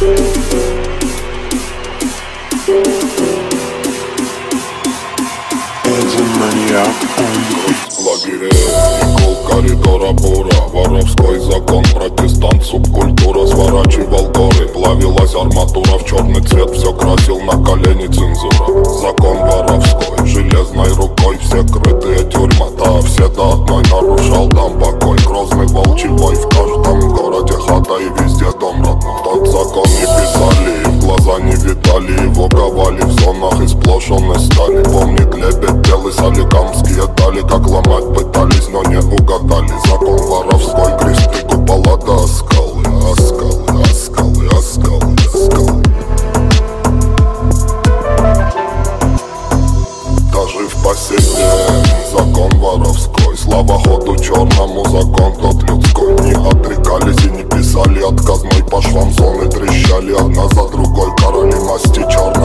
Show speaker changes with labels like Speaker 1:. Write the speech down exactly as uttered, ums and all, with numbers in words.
Speaker 1: В лагере Никол, коридора бура, воровской закон, протестант, субкультура. Сворачивал горы, плавилась арматура, в черный цвет все красил на колени цензура. Закон воровской, железной рукой, все крытые тюрьма-то, все до одной нарушал там покой. Грозный волчий бой, в каждом городе хата и везде дом родной. Тот закон не писали, в глаза не видали, его ковали в зонах из сплошенной стали. Помнит лебедь белый, соликамские дали, как ломать пытались, но не угадали. Закон воровской, кресты, купола до скалы, оскалы, оскалы, оскалы, оскалы. Даже в посеке закон воровской, слава ходу черному, закон тот людской. Не отрекались и не писали отказной, по швам зоны трещали одна за другой. Короли масти черной